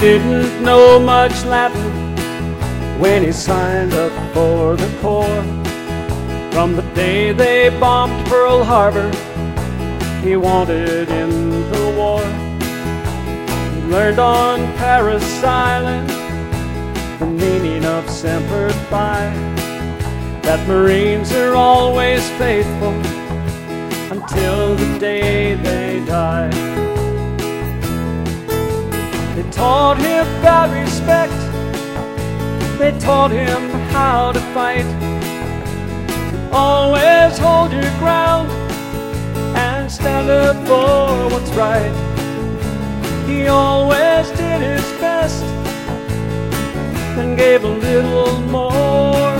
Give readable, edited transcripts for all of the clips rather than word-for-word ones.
didn't know much Latin when he signed up for the Corps. From the day they bombed Pearl Harbor, he wanted in the war. He learned on Paris Island the meaning of Semper Fi, that Marines are always faithful until the day they die. They taught him about respect, they taught him how to fight, to always hold your ground and stand up for what's right. He always did his best and gave a little more.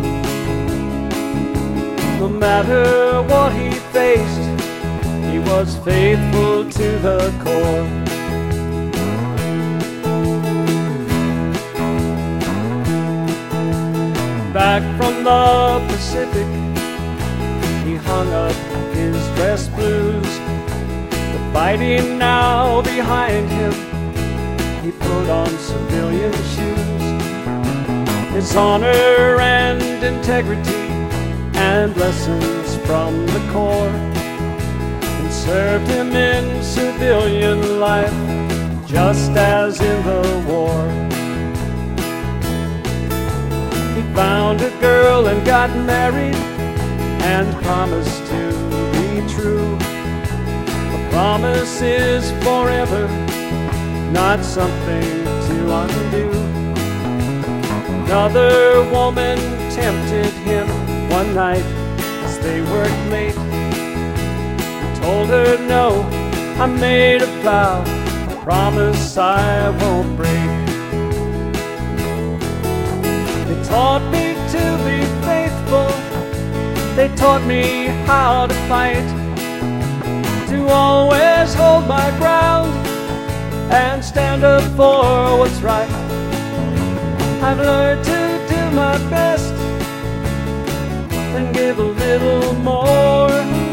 No matter what he faced, he was faithful to the core. Back from the Pacific, he hung up his dress blues. The fighting now behind him, he put on civilian shoes. His honor and integrity and lessons from the Corps, and served him in civilian life just as in the war. He found a girl and got married and promised to be true. A promise is forever, not something to undo. Another woman tempted him one night as they worked late. He told her, no, I made a vow, a promise I won't break. They taught me to be faithful, they taught me how to fight, to always hold my ground and stand up for what's right. I've learned to do my best and give a little more.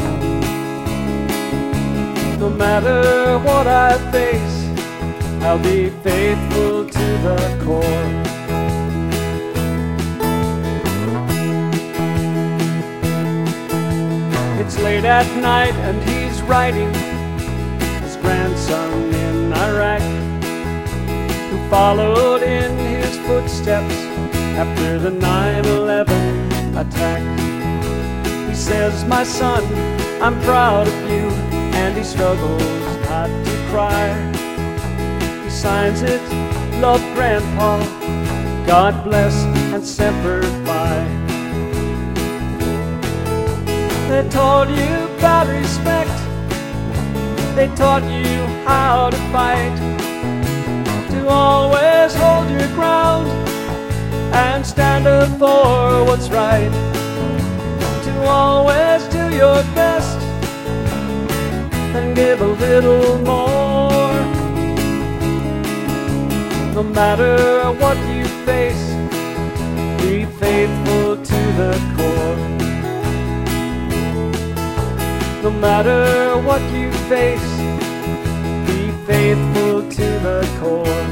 No matter what I face, I'll be faithful to the core. It's late at night and he's writing his grandson in Iraq, who followed in his footsteps after the 9/11 attack. He says, my son, I'm proud of you, and he struggles not to cry. He signs it, love Grandpa, God bless and Semper Fi. They taught you about respect, they taught you how to fight, to always hold your ground and stand up for what's right, to always do your best and give a little more. No matter what you face, be faithful to the core. No matter what you face, be faithful to the core.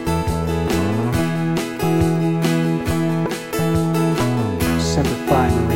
Semper Fi.